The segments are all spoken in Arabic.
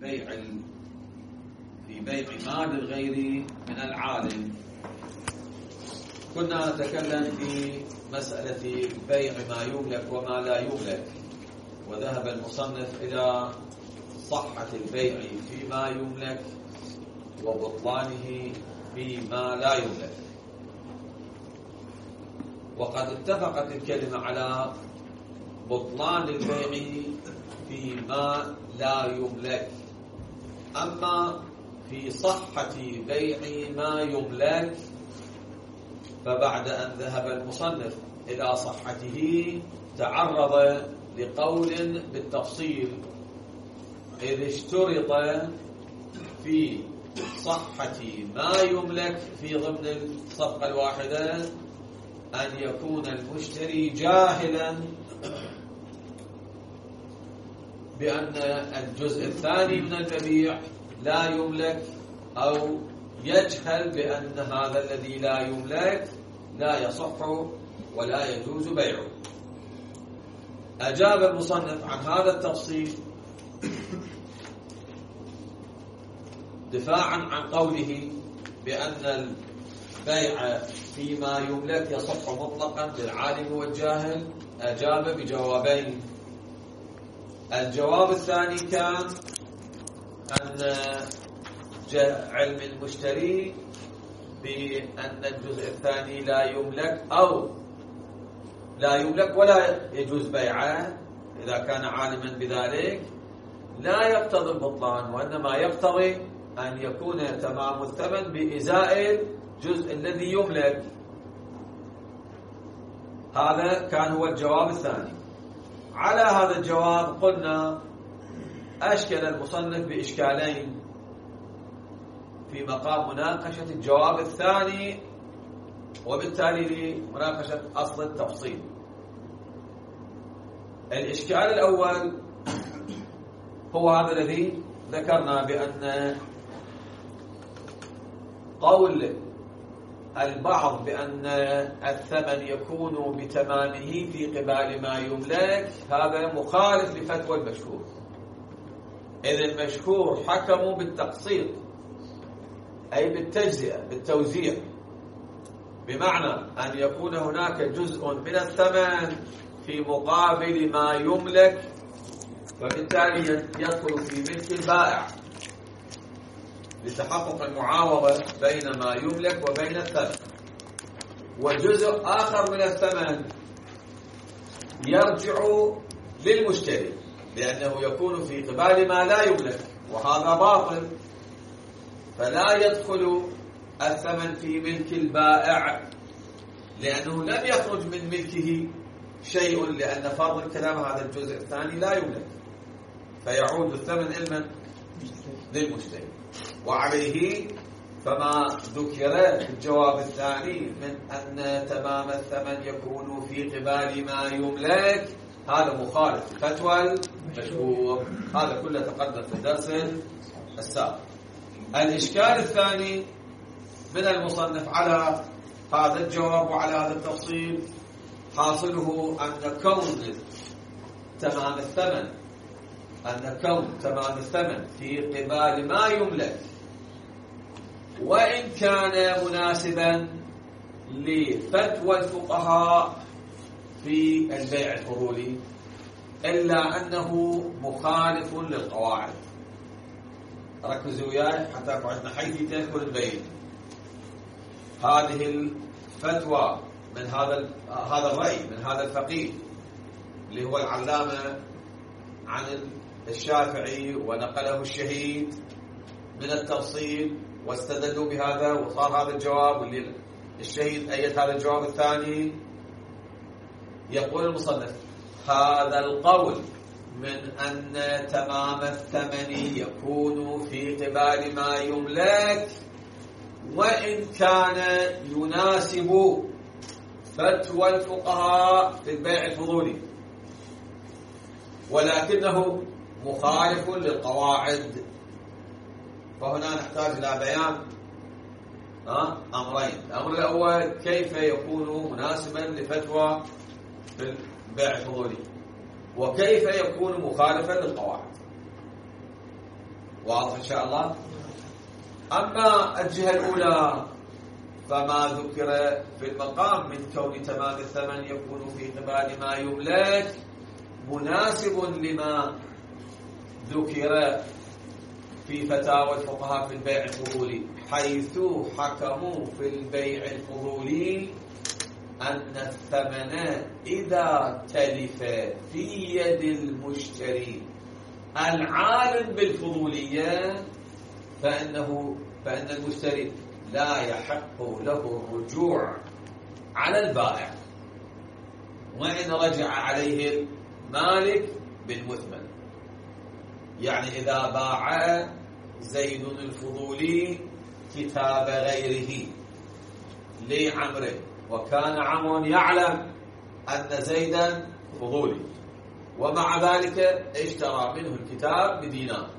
في بيع مال الغير من العالم. كنا نتكلم في مسألة بيع ما يملك وما لا يملك، وذهب المصنف إلى صحة البيع فيما يملك وبطلانه فيما لا يملك. وقد اتفقت الكلمة على بطلان البيع فيما لا يملك. أما في صحة بيع ما يملك فبعد أن ذهب المصنف إلى صحته تعرض لقول بالتفصيل، إذ اشترط في صحة ما يملك في ضمن الصفقة الواحدة أن يكون المشتري جاهلا بأن الجزء الثاني من المبيع لا يملك، أو يجهل بأن هذا الذي لا يملك لا يصح ولا يجوز بيعه. أجاب المصنف عن هذا التفصيل دفاعا عن قوله بأن البيع فيما يملك يصح مطلقا للعالم والجاهل. أجاب بجوابين. الجواب الثاني كان أن علم المشتري بأن الجزء الثاني لا يملك أو لا يملك ولا يجوز بيعه إذا كان عالما بذلك لا يقتضي البطلان، وإنما يقتضي أن يكون تمام الثمن بإزاء الجزء الذي يملك. هذا كان هو الجواب الثاني. على هذا الجواب قلنا أشكل المصنف بإشكالين في مقام مناقشة الجواب الثاني، وبالتالي لمناقشة أصل التفصيل. الإشكال الأول هو هذا الذي ذكرنا، بأن قول البعض بأن الثمن يكون بتمامه في قبال ما يملك هذا مخالف لفتوى المشهور، إذ المشهور حكموا بالتقسيط أي بالتجزئة بالتوزيع، بمعنى أن يكون هناك جزء من الثمن في مقابل ما يملك، فبالتالي يدخل في ملك البائع لتحقق المعاوضة بين ما يملك وبين الثمن، وجزء آخر من الثمن يرجع للمشتري لأنه يكون في قبال ما لا يملك، وهذا باطل، فلا يدخل الثمن في ملك البائع لأنه لم يخرج من ملكه شيء، لأن فرض الكلام هذا الجزء الثاني لا يملك، فيعود الثمن إلمن للمشتري. وعليه فما ذكر في الجواب الثاني من أن تمام الثمن يكون في قبال ما يملك هذا مخالف لفتوى المشهور. هذا كله تقدم في الدرس السابق. الإشكال الثاني من المصنف على هذا الجواب وعلى هذا التفصيل حاصله أن كون تمام الثمن في قبال ما يملك وإن كان مناسبا لفتوى الفقهاء في البيع الفضولي إلا أنه مخالف للقواعد. ركزوا وياي حتى عندنا حيث تذكر البين. هذه الفتوى من هذا الرأي من هذا الفقيه اللي هو العلامة عن الشافعي، ونقله الشهيد من التفصيل واستدلوا بهذا وصار هذا الجواب، واللي الشهيد أيد هذا الجواب الثاني. يقول المصنف هذا القول من أن تمام الثمن يكون في قبال ما يملك وإن كان يناسب فتوى الفقهاء في البيع الفضولي، ولكنه مخالف للقواعد. فهنا نحتاج إلى بيان أمرين. الأمر الأول كيف يكون مناسبا لفتوى في البيع الفضولي، وكيف يكون مخالفا للقواعد. واضح إن شاء الله. أما الجهة الأولى فما ذكر في المقام من كون تمام الثمن يكون في قبال ما يملك مناسب لما ذكر في فتاوى الفقهاء في البيع الفضولي، حيث حكموا في البيع الفضولي أن الثمن إذا تلف في يد المشتري العالم بالفضولية فإن المشتري لا يحق له الرجوع على البائع، وإن رجع عليه المالك بالمثمن. يعني إذا باع زيد الفضولي كتاب غيره لعمر، وكان عمر يعلم أن زيدا فضولي، ومع ذلك اشترى منه الكتاب بدينار،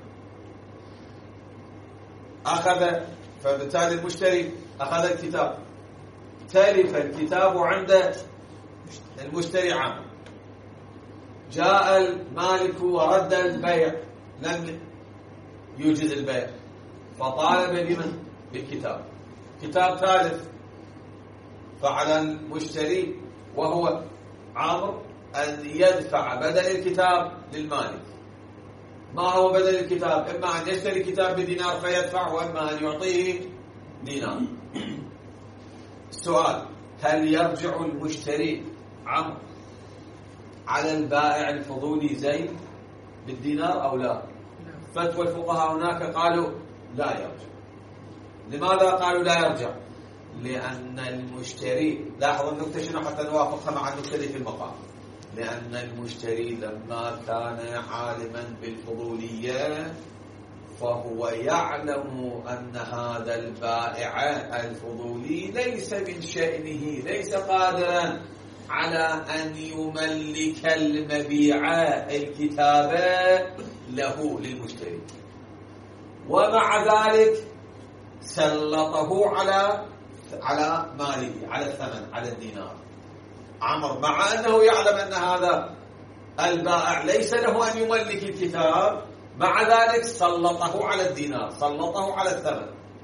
فبالتالي المشتري أخذ الكتاب، تلف الكتاب عند المشتري عمر، جاء المالك ورد البيع، لم يوجد البيع، فطالب بمن؟ بالكتاب، كتاب ثالث. فعلى المشتري وهو عمرو أن يدفع بدل الكتاب للمالك. ما هو بدل الكتاب؟ إما أن يشتري كتاب بدينار فيدفع، وإما أن يعطيه دينار. السؤال: هل يرجع المشتري عمرو على البائع الفضولي زيد بالدينار أو لا؟ فتوى الفقهاء هناك قالوا لا يرجع. لماذا قالوا لا يرجع؟ لأن المشتري، لاحظوا النكتة شنو حتى نوافقها مع النكتة في المقام، لأن المشتري لما كان عالما بالفضولية فهو يعلم أن هذا البائع الفضولي ليس من شأنه، ليس قادرا على أن يملك المبيع الكتاب له للمشتري، ومع ذلك سلطه على ماله، على الثمن، على الدينار. عمر مع أنه يعلم أن هذا البائع ليس له أن يملك الكتاب، مع ذلك سلطه على الدينار، سلطه على الثمن.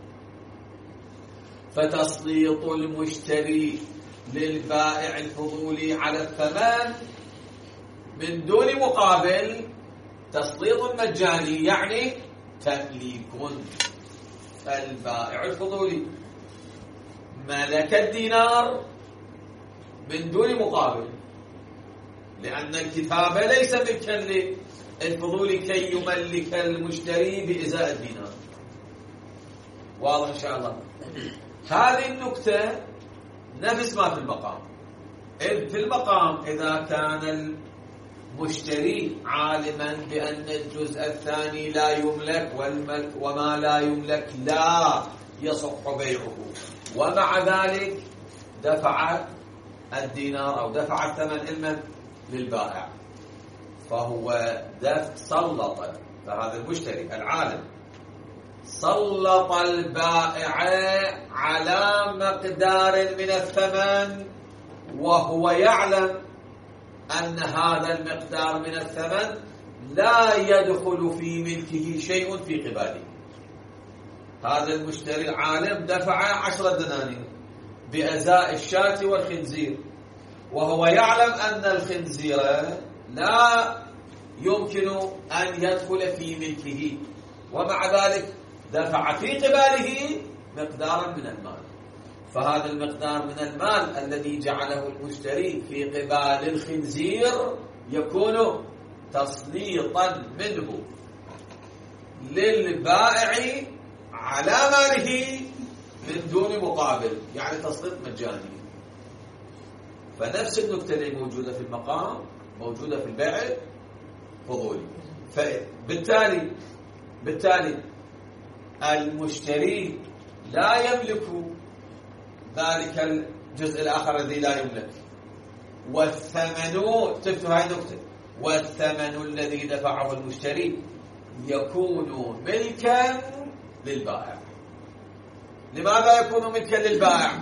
فتسليط المشتري للبائع الفضولي على الثمن من دون مقابل تسليط مجاني، يعني تمليك. البائع الفضولي ملك الدينار من دون مقابل، لأن الكتاب ليس ملكا للفضولي كي يملك المشتري بإزاء الدينار. واضح إن شاء الله. هذه النكتة نفس ما في المقام. إذ في المقام إذا كان المشتري عالما بأن الجزء الثاني لا يملك، وما لا يملك لا يصح بيعه، ومع ذلك دفع الدينار أو دفع الثمن للبائع، فهو سلط، فهذا المشتري العالم سلط البائع على مقدار من الثمن، وهو يعلم أن هذا المقدار من الثمن لا يدخل في ملكه شيء في قباله. هذا المشتري العالم دفع 10 دنانير بأزاء الشاة والخنزير، وهو يعلم أن الخنزير لا يمكن أن يدخل في ملكه، ومع ذلك دفع في قباله مقدارا من المال. فهذا المقدار من المال الذي جعله المشتري في قبال الخنزير يكون تسليطا منه للبائع على ماله من دون مقابل، يعني تسليط مجاني. فنفس النكتة اللي موجودة في المقام موجودة في البيع الفضولي. بالتالي المشتري لا يملك ذلك الجزء الآخر الذي لا يملك، والثمن، تفتح هاي النكتة، والثمن الذي دفعه المشتري يكون ملكا للبائع. لماذا يكون ملكا للبائع؟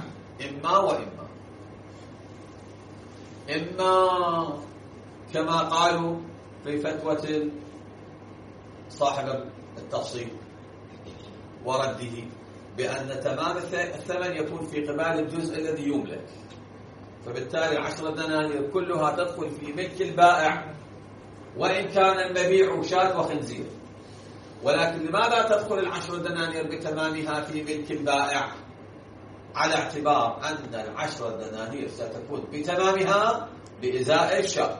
إما كما قالوا في فتوى صاحب التفصيل ورده بأن تمام الثمن يكون في قبال الجزء الذي يملك، فبالتالي 10 دنانير كلها تدخل في ملك البائع وإن كان المبيع شاة وخنزير. ولكن لماذا تدخل 10 دنانير بتمامها في ملك البائع؟ على اعتبار أن 10 دنانير ستكون بتمامها بإزاء الشاة،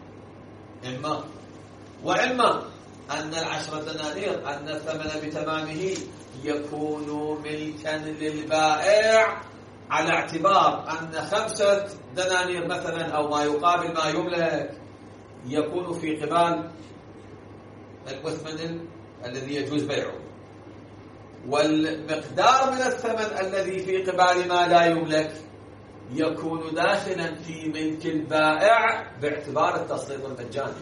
وإما أن 10 دنانير أن الثمن بتمامه يكون ملكا للبائع على اعتبار أن 5 دنانير مثلا أو ما يقابل ما يملك يكون في قبال المثمن الذي يجوز بيعه، والمقدار من الثمن الذي في قبال ما لا يملك يكون داخلا في ملك البائع باعتبار التسليط المجاني،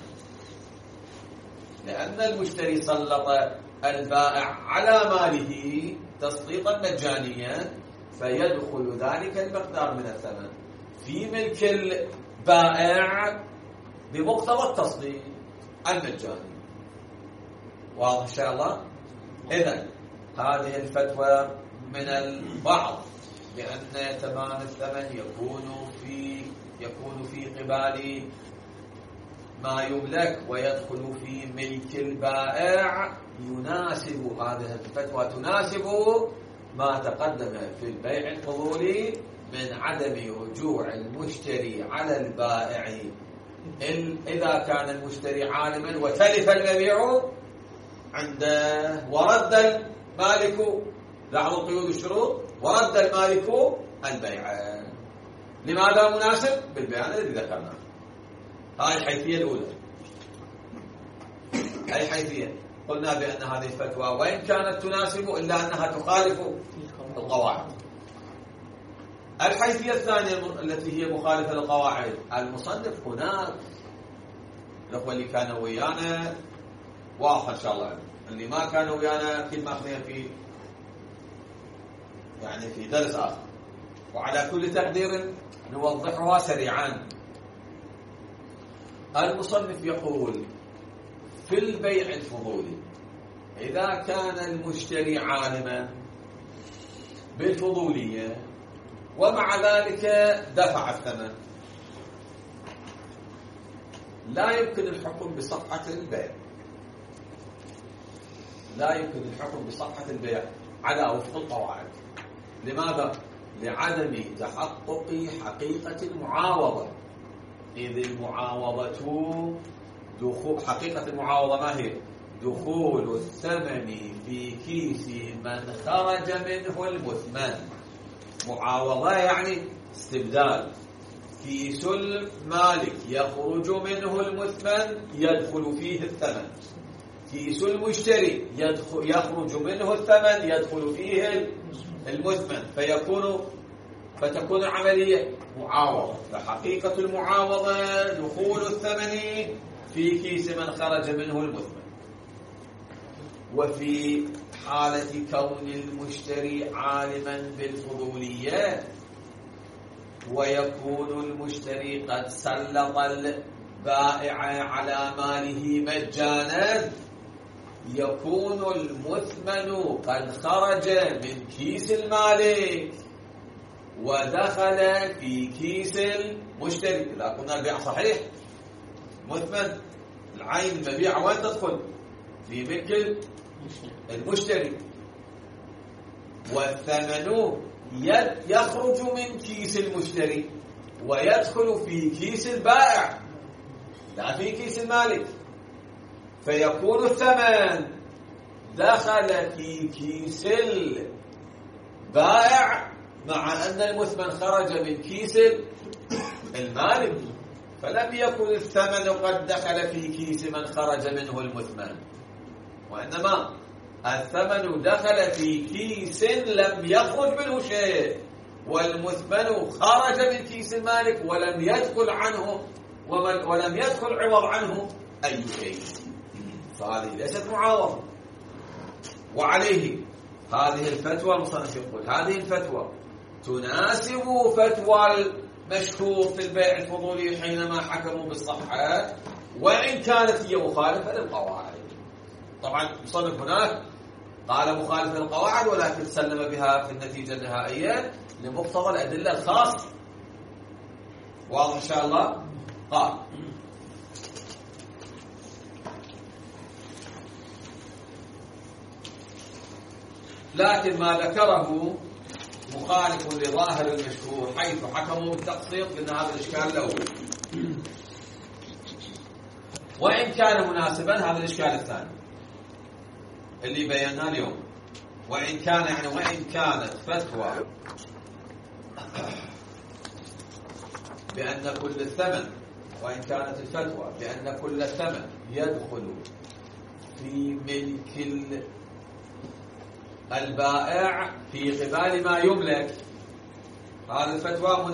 لأن المشتري سلط البائع على ماله تسليطا مجانيا، فيدخل ذلك المقدار من الثمن في ملك البائع بمقتضى التسليط المجاني. واضح إن شاء الله؟ إذن هذه الفتوى من البعض بأن تمام الثمن يكون في قبال ما يملك ويدخل في ملك البائع، يناسب هذه الفتوى تناسب ما تقدم في البيع الفضولي من عدم رجوع المشتري على البائع إذا كان المشتري عالما وتلف المبيع عنده ورد المالك، لاحظوا قيود الشروط، ورد المالك البيع. لماذا مناسب؟ بالبيان الذي ذكرناه. هذه الحيثية الأولى. أي حيثية؟ قلنا بأن هذه الفتوى وإن كانت تناسب إلا أنها تخالف القواعد. الحيثية الثانية التي هي مخالفة للقواعد، المصنف هناك الأخوة اللي كانوا ويانا واضح إن شاء الله، اللي ما كانوا ويانا كل ما أخذنا في درس آخر، وعلى كل تقدير نوضحها سريعا. المصنف يقول في البيع الفضولي إذا كان المشتري عالما بالفضولية ومع ذلك دفع الثمن، لا يمكن الحكم بصحة البيع، لا يمكن الحكم بصحة البيع على وفق القواعد. لماذا؟ لعدم تحقق حقيقة المعاوضة، إذ المعاوضة حقيقة المعاوضة ما هي؟ دخول الثمن في كيس من خرج منه المثمن. معاوضة يعني استبدال، كيس المالك يخرج منه المثمن يدخل فيه الثمن، كيس المشتري يخرج منه الثمن يدخل فيه المثمن، فتكون العملية معاوضة. فحقيقة المعاوضة دخول الثمن في كيس من خرج منه المثمن. وفي حالة كون المشتري عالما بالفضولية ويكون المشتري قد سلط البائع على ماله مجانا، يكون المثمن قد خرج من كيس المالك ودخل في كيس المشتري. إذا قلنا البيع صحيح، مثمن العين المبيع وين تدخل؟ في ملك المشتري، والثمن يخرج من كيس المشتري ويدخل في كيس البائع لا في كيس المالك، فيكون الثمن دخل في كيس البائع مع أن المثمن خرج من كيس المالك، فلم يكن الثمن قد دخل في كيس من خرج منه المثمن، وإنما الثمن دخل في كيس لم يخرج منه شيء، والمثمن خرج من كيس المالك ولم يدخل عنه ولم يدخل عوض عنه أي شيء، فهذه ليست معاوضة. وعليه هذه الفتوى المصنف يقول هذه الفتوى تناسب فتوى المشهور في البيع الفضولي حينما حكموا بالصحة، وإن كانت هي مخالفة للقواعد. طبعا المصنف هناك قال مخالف للقواعد، ولكن سلم بها في النتيجة النهائية لمقتضى الأدلة الخاصة. واضح إن شاء الله؟ قال لكن ما ذكره مخالف لظاهر المشهور حيث حكموا بالتقسيط، قلنا هذا الإشكال الأول، وإن كان مناسبا هذا الإشكال الثاني اللي بيناه اليوم. وإن كانت فتوى بأن كل الثمن، وإن كانت الفتوى بأن كل الثمن يدخل في ملك البائع في قبال ما يملك، هذه الفتوى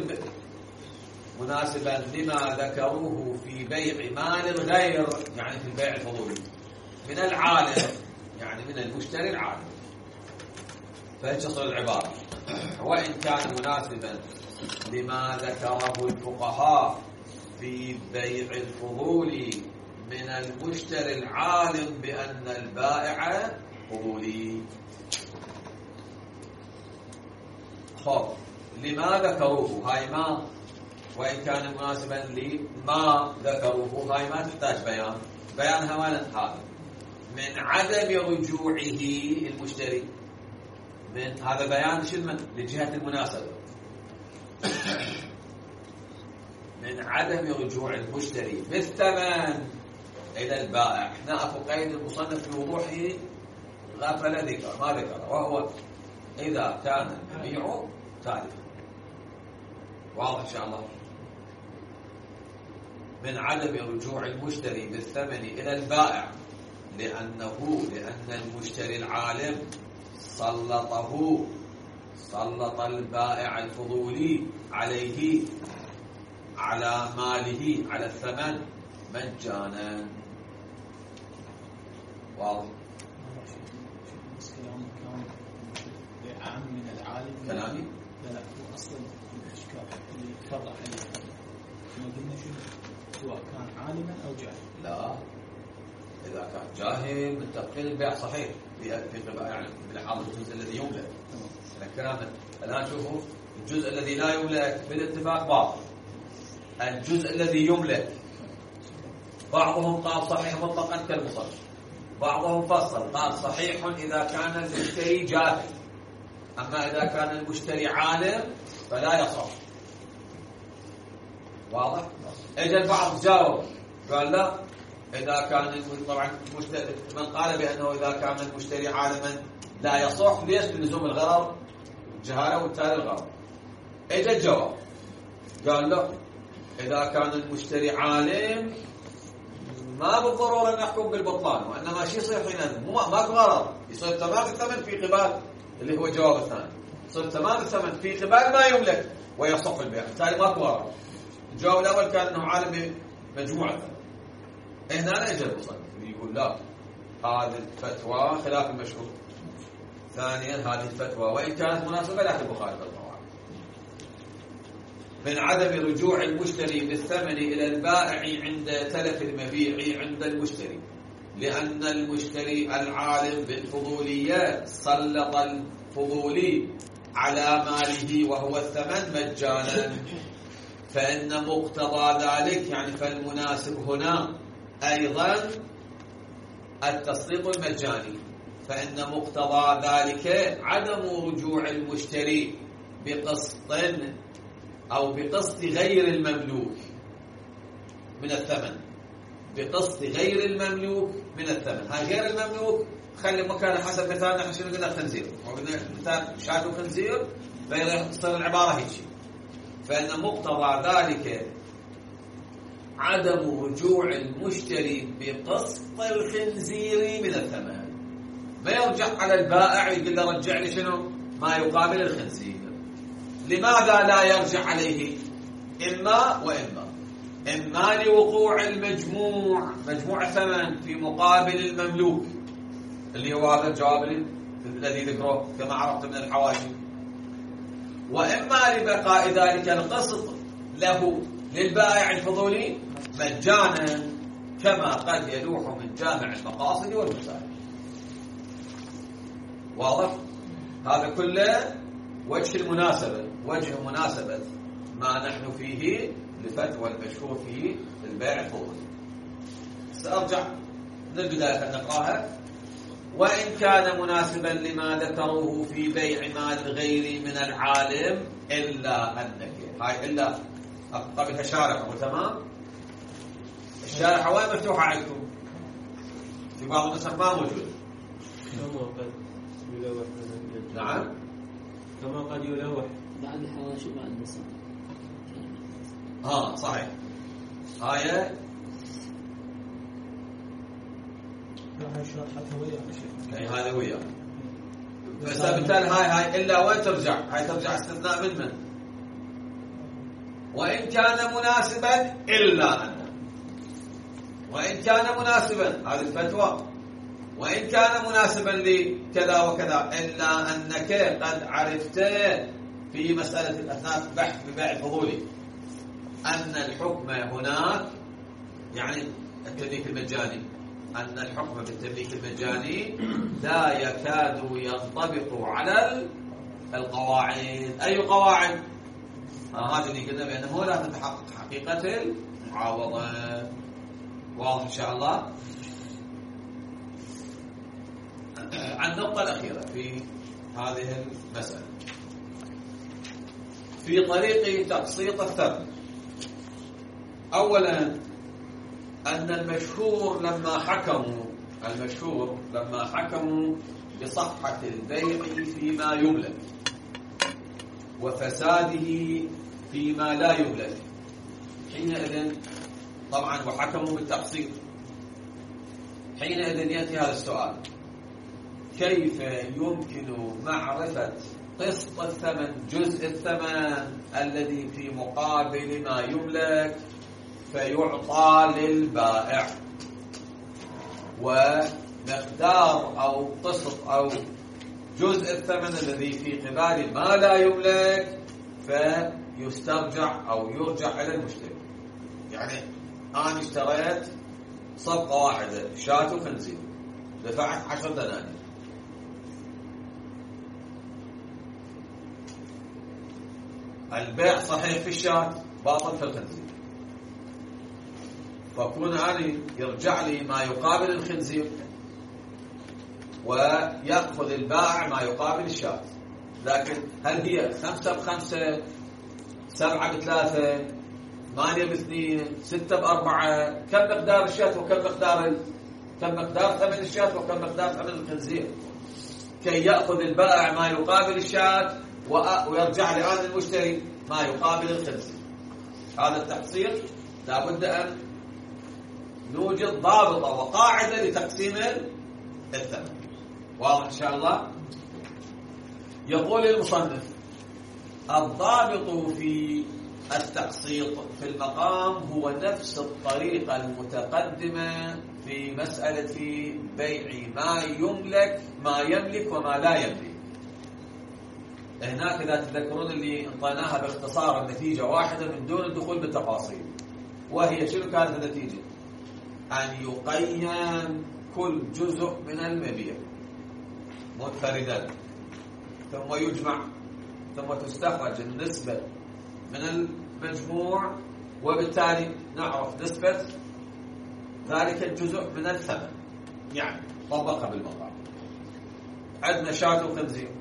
مناسبا لما ذكروه في بيع مال الغير، يعني في البيع الفضولي من العالم، يعني من المشتري العالم. فتصل العبارة وإن كان مناسبا لما ذكره الفقهاء في بيع الفضولي من المشتري العالم بأن البائع فضولي. خب لما ذكروه هاي ما، وإن كان مناسبا لما ذكروه هاي ما تحتاج بيانها وين هذا من عدم رجوعه المشتري، من هذا بيان شنو لجهة المناسبة، من عدم رجوع المشتري بالثمن إلى البائع. هنا أكو قيد المصنف في وضوحه غفل ذكر ما ذكر، وهو إذا كان البيع تالفا. واضح إن شاء الله؟ من عدم رجوع المشتري بالثمن إلى البائع لأن المشتري العالم سلط البائع الفضولي عليه على ماله على الثمن مجانا. واضح؟ عام من العالم كلامي؟ لا هو أصلا الإشكال اللي تفرع عليه ما قلنا شنو سواء كان عالما أو جاهلا. لا، إذا كان جاهل من تبقين البيع صحيح في يعني بالحال الجزء الذي يملك. الكلام الآن شوفوا الجزء الذي لا يملك بالاتفاق باطل، الجزء الذي يملك بعضهم قال صحيح مطلقا كالمصنف، بعضهم فصل قال صحيح إذا كان المشتري جاهل، أما إذا كان المشتري عالم فلا يصح. واضح؟ اجى البعض جاوب قال لا، إذا كان طبعا من قال بأنه إذا كان المشتري عالما لا يصح، ليش؟ لزوم الغرر الجهالة والتالي الغرر. اجى الجواب قال لا، إذا كان المشتري عالم ما بالضرورة أن يحكم بالبطلان، وإنما شيء يصير حين ما غرر، يصير تمام الثمن في قبال اللي هو الجواب الثاني، يصير تمام الثمن في قبال ما يملك ويصح البيع، بالتالي ما غرر. الجواب الأول كان أنه عالم بمجموعة الثمن. هنا لا يجب المصنف يقول لا، هذه الفتوى خلاف المشهور. ثانيا هذه الفتوى وإن كانت مناسبة لكن مخالفة للقواعد. من عدم رجوع المشتري بالثمن إلى البائع عند تلف المبيع عند المشتري، لأن المشتري العالم بالفضوليات سلط الفضولي على ماله وهو الثمن مجانا، فإن مقتضى ذلك يعني فالمناسب هنا أيضا التسليط المجاني، فإن مقتضى ذلك عدم رجوع المشتري بقسط أو بقسط غير المملوك من الثمن، بقسط غير المملوك من الثمن. هاي غير المملوك خلي مكانه حسب مثالنا، احنا شنو قلنا خنزير، وقلنا مثال شاة وخنزير فتصير العبارة هيك. فإن مقتضى ذلك عدم رجوع المشتري بقسط الخنزير من الثمن، ما يرجع على البائع يقول له رجع لي شنو ما يقابل الخنزير. لماذا لا يرجع عليه؟ إما وإما، إما لوقوع مجموع الثمن في مقابل المملوك اللي هو هذا الجواب الذي ذكره كما عرفت من الحواشي، وإما لبقاء ذلك القسط له للبائع الفضولي مجانا، كما قد يلوح من جامع المقاصد والمسائل. واضح؟ هذا كله وجه المناسبة، وجه مناسبة ما نحن فيه لفتوى المشهور في البيع الفضولي. سأرجع من البداية نقراها. وإن كان مناسبا لما ذكروه في بيع مال الغير من العالم إلا أنك، هاي إلا قبلها شارحة تمام. الشارحة وين مفتوحة عندكم؟ في بعض النسخ ما موجود. كما قد يلوح. نعم كما قد يلوح بعد الحواشي بعد النسخ. صحيح. آية هاي شرحتها وياك يا شيخ. اي هذا وياه. بس بالتالي هاي الا وين ترجع؟ هاي ترجع استثناء من وإن كان مناسبا إلا أن، وإن كان مناسبا هذه الفتوى، وإن كان مناسبا لكذا وكذا إلا أنك قد عرفت في مسألة أثناء البحث ببيع الفضولي أن الحكم هناك، يعني التمليك المجاني، أن الحكم بالتمليك المجاني لا يكاد ينطبق على القواعد. أي قواعد؟ هذه اللي قلنا بأنه لا تتحقق حقيقة المعاوضة. واضح إن شاء الله. عن النقطة الأخيرة في هذه المسألة في طريق تقسيط الثمن. أولا أن المشهور لما حكموا بصحة البيع فيما يملك وفساده فيما لا يملك، حينئذ طبعا وحكموا بالتقسيط، حينئذ يأتي هذا السؤال: كيف يمكن معرفة قسط الثمن، جزء الثمن الذي في مقابل ما يملك فيعطى للبائع، ومقدار أو قسط أو جزء الثمن الذي في قبال ما لا يملك فيسترجع أو يرجع إلى المشتري؟ يعني أنا اشتريت صفقة واحدة شاة وخنزير، دفعت 10 دنانير، البيع صحيح في الشاة باطل في الخنزير، فكون أنا يرجع لي ما يقابل الخنزير ويأخذ البائع ما يقابل الشاة. لكن هل هي 5 ب5، 7 ب3، 8 ب2، 6 ب4؟ كم مقدار الشاة وكم مقدار ثمن الشاة وكم مقدار ثمن الخنزير، كي يأخذ البائع ما يقابل الشاة ويرجع لآن المشتري ما يقابل الخنزير. هذا التقسيط لابد أن نوجد ضابطة وقاعدة لتقسيم الثمن. واضح إن شاء الله. يقول المصنف: الضابط في التقسيط في المقام هو نفس الطريقة المتقدمة في مسألة بيع ما يملك وما لا يملك. هناك إذا تذكرون اللي انطيناها باختصار النتيجة واحدة من دون الدخول بالتفاصيل، وهي شنو كانت النتيجة؟ أن يقيم كل جزء من المبيع منفردا، ثم يجمع، ثم تستخرج النسبة من المجموع، وبالتالي نعرف نسبة ذلك الجزء من الثمن. يعني طبقها بالمقام. عندنا شاة وخنزير،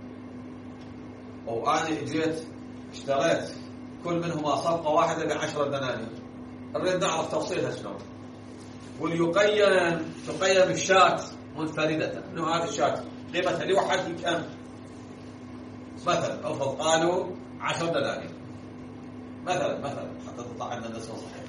وأنا جيت اشتريت كل منهما صفقة واحدة ب10 دنانير، نريد نعرف تفصيلها شلون. تقيم الشاة منفردة، انه هذه الشاة قيمتها لوحدها كم؟ مثلا افرض قالوا 10 دنانير مثلا حتى تطلع عندنا النسبة صحيحة.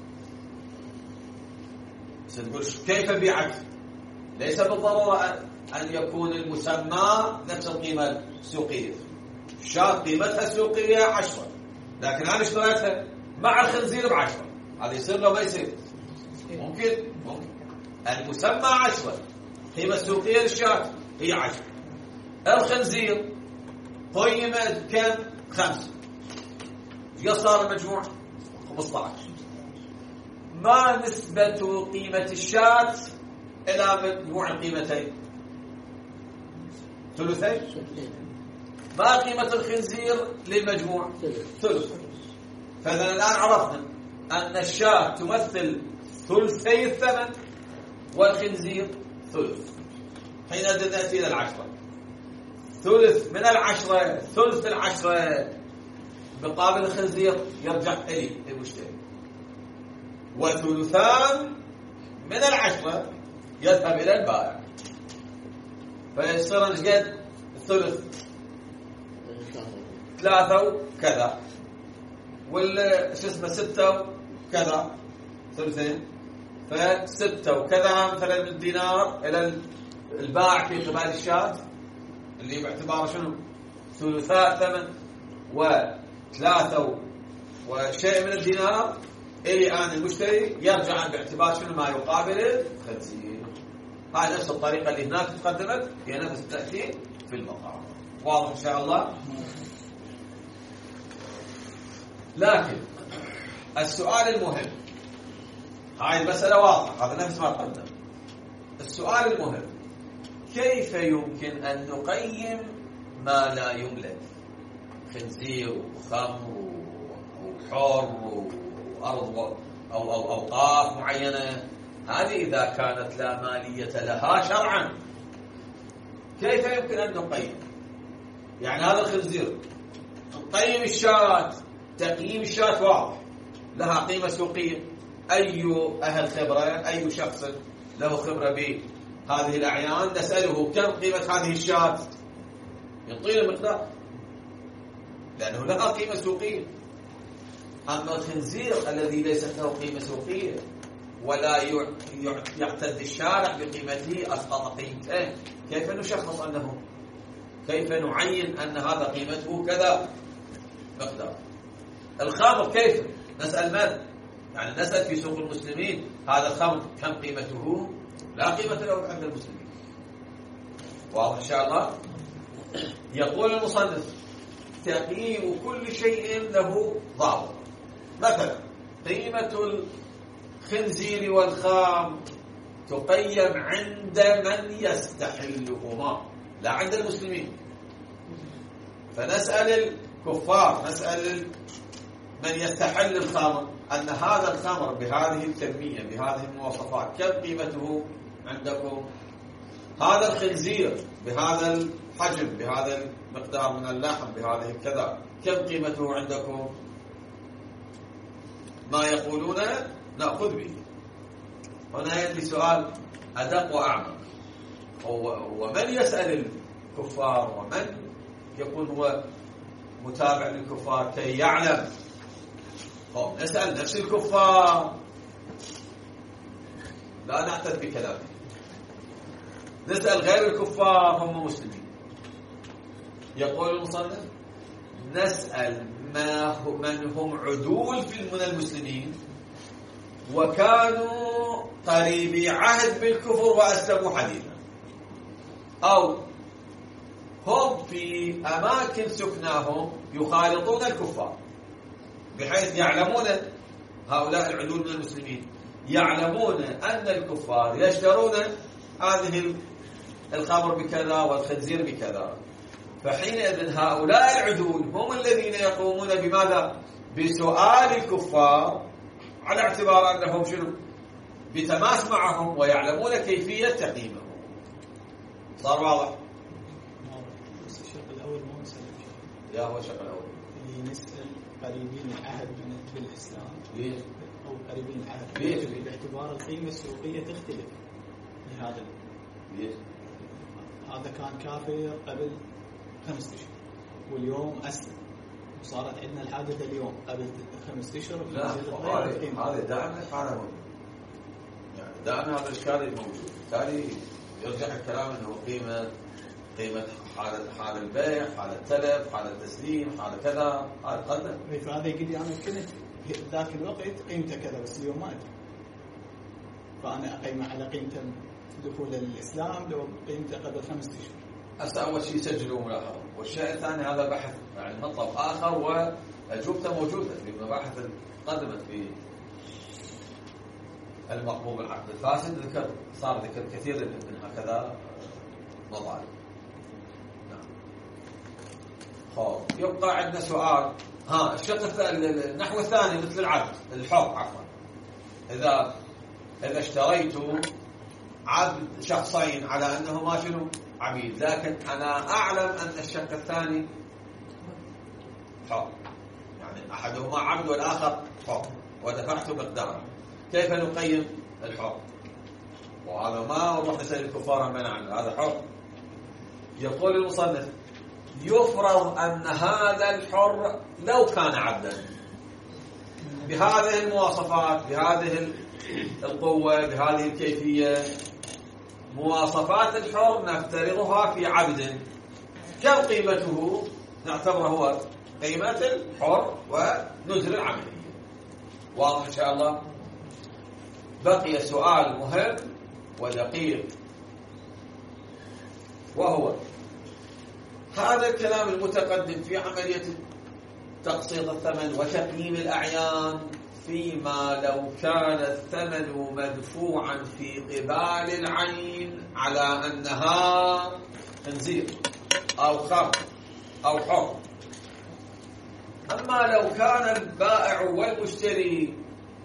تقول كيف بيعت؟ ليس بالضرورة أن يكون المسمى نفس القيمة السوقية. الشاة قيمتها السوقية 10، لكن أنا اشتريتها مع الخنزير ب10، هذا يصير لو ما يصير؟ ممكن. المسمى 10، قيمة السوقية للشاة هي 10، الخنزير قيمة كم؟ 5. صار المجموع 15. ما نسبة قيمة الشاة إلى مجموع القيمتين ثلثين. ما قيمة الخنزير للمجموع؟ ثلث. فإذا الآن عرفنا أن الشاة تمثل ثلثي الثمن والخنزير ثلث. حينئذ نأتي إلى العشرة. ثلث من العشرة، ثلث العشرة مقابل الخنزير يرجع إلي المشتري، وثلثان من العشرة يذهب إلى البائع. فيصير نجد الثلث 3 وكذا، والشسمة 6 وكذا، ثلثين. ف6 وكذا مثلا من دينار إلى البائع في قبال الشاة اللي باعتباره شنو؟ ثلثاء ثمن و3 وشيء من الدينار إلي آن المشتري يرجع باعتبار شنو؟ ما يقابل الخنزير. هاي نفس الطريقة اللي هناك تقدمت هي نفس تأتي في المقام. واضح إن شاء الله؟ لكن السؤال المهم، هاي المسألة واضحة، هذا نفس ما قدم. السؤال المهم: كيف يمكن أن نقيم ما لا يملك؟ خنزير وخمر وحر وأرض أو أوقاف معينة، هذه إذا كانت لا مالية لها شرعا كيف يمكن أن نقيم؟ يعني هذا الخنزير نقيم الشاة، تقييم الشاة واضح، لها قيمة سوقية. أي أهل خبرة، أي شخص له خبرة بهذه الأعيان نسأله كم قيمة هذه الشاة، يعطينا المقدار لأنه لها قيمة سوقية. أما الخنزير الذي ليست له قيمة سوقية ولا يعتد الشارع بقيمته، أسقط قيمتين، كيف نشخص أنه، كيف نعين أن هذا قيمته كذا مقدار؟ الخمر كيف نسأل من؟ يعني نسأل في سوق المسلمين هذا الخمر كم قيمته؟ لا قيمة له عند المسلمين. واضح إن شاء الله؟ يقول المصنف: تقييم كل شيء له ضابط. مثلا قيمة الخنزير والخام تقيم عند من يستحلهما لا عند المسلمين. فنسأل الكفار، نسأل من يستحل الخمر أن هذا الخمر بهذه الكمية بهذه المواصفات كم قيمته عندكم؟ هذا الخنزير بهذا الحجم بهذا المقدار من اللحم بهذه الكذا كم قيمته عندكم؟ ما يقولون نأخذ به. هنا يأتي سؤال أدق وأعمق: ومن يسأل الكفار ومن يكون هو متابع للكفار كي يعلم؟ نسأل نفس الكفار، لا نعتد بكلامه، نسأل غير الكفار هم مسلمين. يقول المصنف: نسأل من هم عدول من المسلمين وكانوا قريبي عهد بالكفر وأسلموا حديثا، أو هم في أماكن سكناهم يخالطون الكفار بحيث يعلمون، هؤلاء العدول من المسلمين يعلمون أن الكفار يشترون هذه الخمر بكذا والخنزير بكذا. فحينئذ هؤلاء العدول هم الذين يقومون بماذا؟ بسؤال الكفار على اعتبار أنهم شنو؟ بتماس معهم ويعلمون كيفية تقييمهم. صار واضح؟ بس الشق الأول ما نسأل يا هو الشق الأول اللي نسأل قريبين العهد بالإسلام. ليش؟ أو قريبين العهد ليش؟ باعتبار القيمة السوقية تختلف لهذا. ليش؟ هذا كان كافر قبل 5 أشهر واليوم أسلم، وصارت عندنا الحادثة اليوم قبل 5 أشهر. لا هذا دعنا حالهم، يعني دعنا هذا الإشكال الموجود. بالتالي يرجع الكلام أنه قيمة حال البيع، حال التلف، حال التسليم، حال كذا، هذا قدم. فهذا يقول أنا كنت ذاك الوقت قيمته كذا بس اليوم ما أدري، فأنا أقيمه على قيمته دخول الإسلام لو قيمته قبل 5 أشهر. هسه أول شيء سجلوا ملاحظة، والشيء الثاني هذا بحث يعني مطلب آخر وأجوبته موجودة في مباحث قدمت المقبول بالعقد الفاسد صار ذكر كثير من هكذا مطالب. نعم. يبقى عندنا سؤال. الشق النحو الثاني مثل العبد الحر عفوا. إذا اشتريت عبد شخصين على أنهما شنو عبيد، لكن أنا أعلم أن الشق الثاني حر، يعني أحدهما عبد والآخر حر ودفعت مقداره، كيف نقيم الحر؟ وهذا ما نروح نسأل الكفار من عنه، هذا حر. يقول المصنف يفرض أن هذا الحر لو كان عبدا بهذه المواصفات، بهذه القوة، بهذه الكيفية، مواصفات الحر نفترضها في عبد، كم قيمته؟ نعتبره هو قيمة الحر ونزل العملية. واضح إن شاء الله؟ بقي سؤال مهم ودقيق، وهو هذا الكلام المتقدم في عملية تقسيط الثمن وتقييم الأعيان، فيما لو كان الثمن مدفوعا في قبال العين على أنها خنزير أو خمر أو حر. أما لو كان البائع والمشتري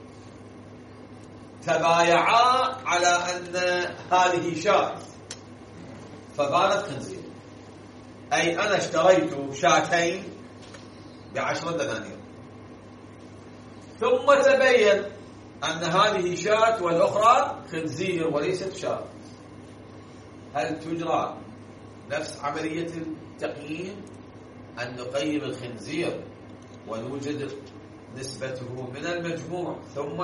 تبايعا على أن هذه شاة فبانت خنزير، أي أنا اشتريت شاتين ب10 دنانير، ثم تبين أن هذه شاة والأخرى خنزير وليست شاة، هل تجرى نفس عملية التقييم أن نقيم الخنزير ونوجد نسبته من المجموع ثم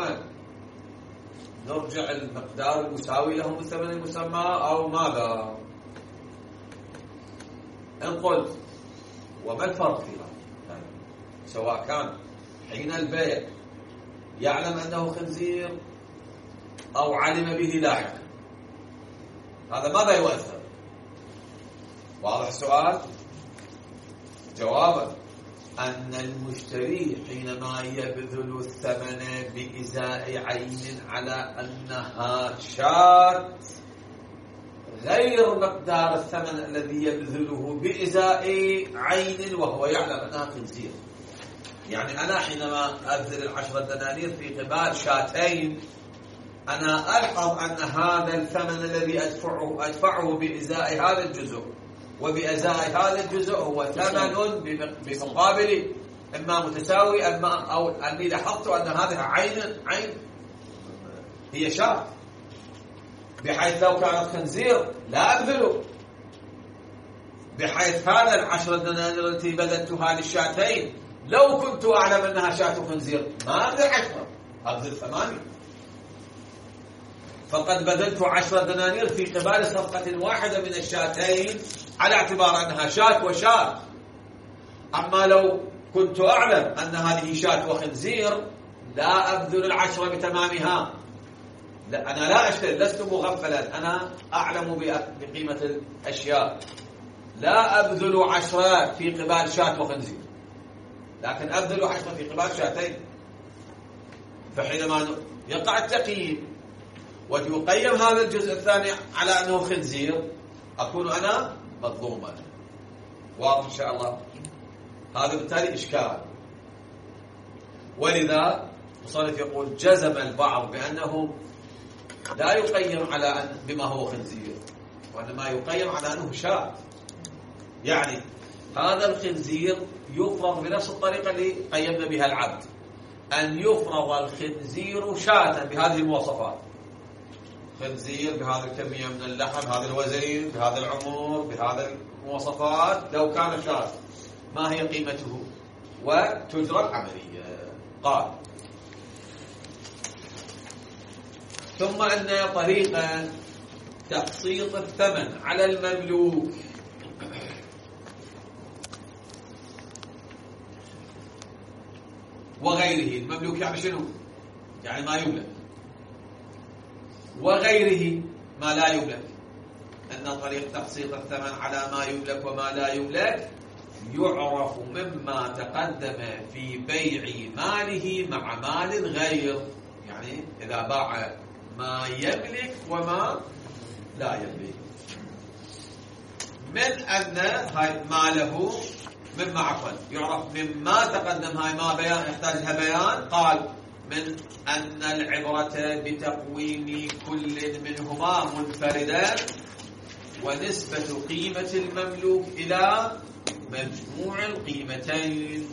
نرجع المقدار المساوي له بالثمن المسمى أو ماذا؟ إن قلت وما الفرق فيها؟ يعني سواء كان حين البيع يعلم أنه خنزير أو علم به لاحقا، هذا ماذا يؤثر؟ واضح السؤال؟ جوابا أن المشتري حينما يبذل الثمن بإزاء عين على أنها شاة غير مقدار الثمن الذي يبذله بإزاء عين وهو يعلم أنها خنزير. يعني أنا حينما أبذل 10 دنانير في قبال شاتين، أنا ألحظ أن هذا الثمن الذي أدفعه بإزاء هذا الجزء وبإزاء هذا الجزء هو ثمن بمقابل إما متساوي أو أني لاحظت أن هذه عين هي شاة، بحيث لو كانت خنزير لا أبذله، بحيث هذا 10 دنانير التي بذلتها للشاتين لو كنت أعلم أنها شاة خنزير ما أبذل 10، أبذل 8. فقد بذلت 10 دنانير في قبال صفقة واحدة من الشاتين على اعتبار أنها شاة وشاة. أما لو كنت أعلم أن هذه شاة وخنزير لا أبذل 10 بتمامها. لا، أنا لا أشتري، لست مغفلا، أنا أعلم بقيمة الأشياء، لا أبذل 10 في قبال شاة وخنزير، لكن أبذل 10 في قبال شاتين. فحينما يقع التقييم ويقيم هذا الجزء الثاني على أنه خنزير أكون أنا مظلوما. واضح إن شاء الله؟ هذا بالتالي إشكال. ولذا المصنف يقول جزم البعض بأنه لا يقيم على بما هو خنزير، وإنما يقيم على أنه شاة. يعني هذا الخنزير يفرض بنفس الطريقة اللي قيمنا بها العبد، أن يفرض الخنزير شاة بهذه المواصفات، خنزير بهذه الكمية من اللحم، بهذا الوزن، بهذا العمر، بهذا المواصفات، لو كان شاة ما هي قيمته؟ وتجرى العملية. قال ثم أن طريقة تقسيط الثمن على المملوك وغيره. المملوك يعني شنو؟ يعني ما يملك، وغيره ما لا يملك. أن طريق تقسيط الثمن على ما يملك وما لا يملك يعرف مما تقدم في بيع ماله مع مال غير. يعني إذا باع ما يملك وما لا يملك. من أن هاي ماله مما عفوا يعرف مما تقدم، هاي ما بيان يحتاجها بيان. قال من أن العبرة بتقويم كل منهما منفردا ونسبة قيمة المملوك إلى مجموع القيمتين.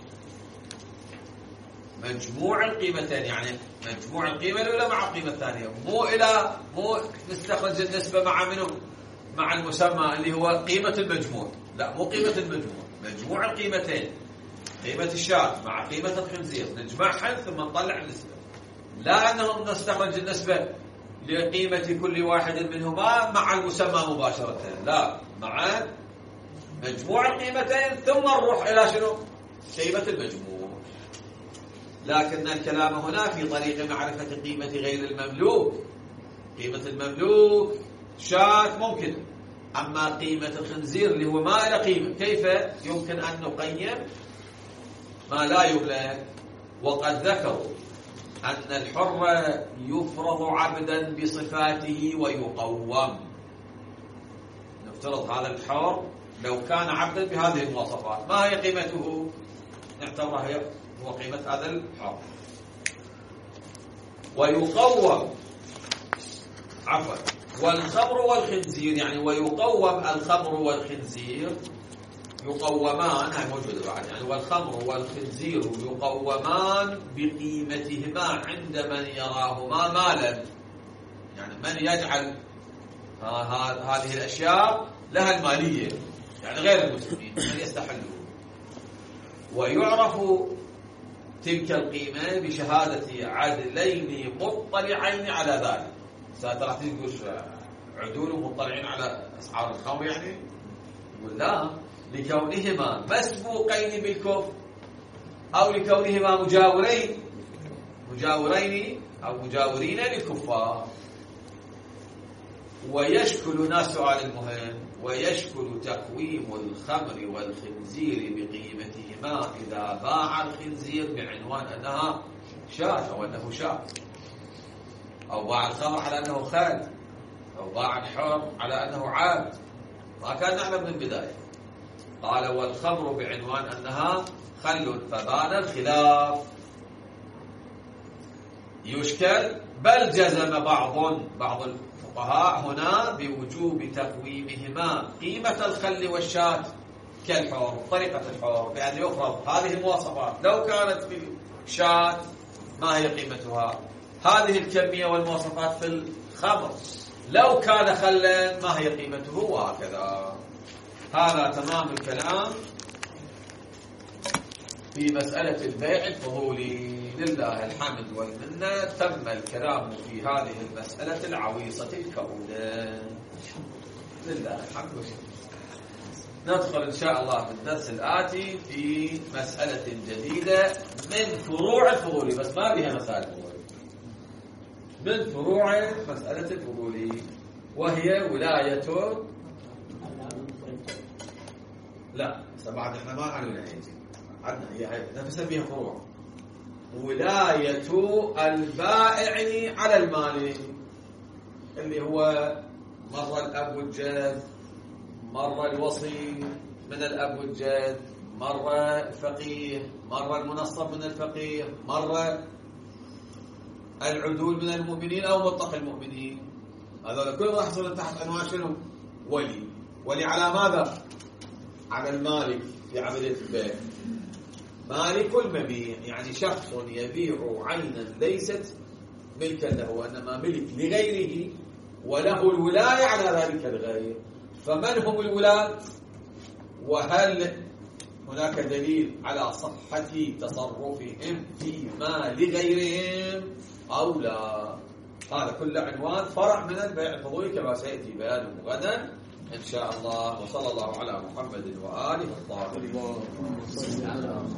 مجموع القيمتين يعني مجموع القيمة الأولى مع القيمة الثانية، مو نستخرج النسبة مع منه مع المسمى اللي هو قيمة المجموع، لا مو قيمة المجموع، مجموع القيمتين، قيمة الشاة مع قيمة الخنزير نجمعها ثم نطلع النسبة، لا أنهم نستخرج النسبة لقيمة كل واحد منهما مع المسمى مباشرة، لا مع مجموع القيمتين ثم نروح إلى شنو؟ قيمة المجموع. لكن الكلام هنا في طريق معرفة قيمة غير المملوك. قيمة المملوك شاة ممكن، أما قيمة الخنزير اللي هو ما له قيمة كيف يمكن أن نقيم ما لا يملك؟ وقد ذكروا أن الحر يفرض عبدا بصفاته ويقوم. نفترض هذا الحر لو كان عبدا بهذه المواصفات، ما هي قيمته؟ نعتبرها هو قيمة هذا الحر. ويقوم عفوا والخمر والخنزير، يعني ويقوم الخمر والخنزير يقومان، هاي موجودة بعد، يعني والخمر والخنزير يقومان بقيمتهما عند من يراهما مالا، يعني من يجعل هذه الأشياء لها المالية، يعني غير المسلمين من يستحلون. ويعرف تلك القيمة بشهادة عدلين مطلعين على ذلك. راح تقول عدول مطلعين على أسعار الخمر، يعني يقول لا، لكونهما مسبوقين بالكفر أو لكونهما مجاورين أو مجاورين للكفار. ويشكل ناس سؤال المهم، ويشكل تقويم الخمر والخنزير بقيمتهما إذا باع الخنزير بعنوان أنها شاة أو أنه شاة، أو باع الخمر على أنه خال، أو باع الحر على أنه عاد، ما كان نعلم من البداية. قال والخمر بعنوان أنها خل فبان الخلاف. يشكل بل جزم بعض الفقهاء هنا بوجوب تقويمهما قيمة الخل والشاة كالحر، طريقة الحر، بأن يفرض هذه المواصفات. لو كانت في الشاة ما هي قيمتها؟ هذه الكمية والمواصفات في الخمر. لو كان خلا ما هي قيمته؟ وهكذا. هذا تمام الكلام في مسألة البيع الفضولي. لله الحمد والمنة، تم الكلام في هذه المسألة العويصة الكونة. لله الحمد والمنة. ندخل إن شاء الله في الدرس الآتي في مسألة جديدة من فروع الفضولي، بس ما بها مسائل الفضولي، من فروع مسألة الفضولي، وهي ولاية لا بعد احنا ما عندنا عندنا هي نسميها فروع. ولاية البائع على المالك، اللي هو مرة الأب والجد، مرة الوصي من الأب والجد، مرة الفقيه، مرة المنصب من الفقيه، مرة العدول من المؤمنين أو مطلق المؤمنين. هذول كلهم يحصلون تحت عنوان شنو؟ ولي على ماذا؟ على المالك في عملية البيع. مالك المبيع يعني شخص يبيع عينا ليست ملكا له، وإنما ملك لغيره وله الولاية على ذلك الغير. فمن هم الولاة؟ وهل هناك دليل على صحة تصرفهم فيما لغيرهم أو لا؟ هذا كل عنوان فرع من البيع الفضولي كما سيأتي بيانه غدا إن شاء الله. وصلى الله على محمد وآله الطاهرين.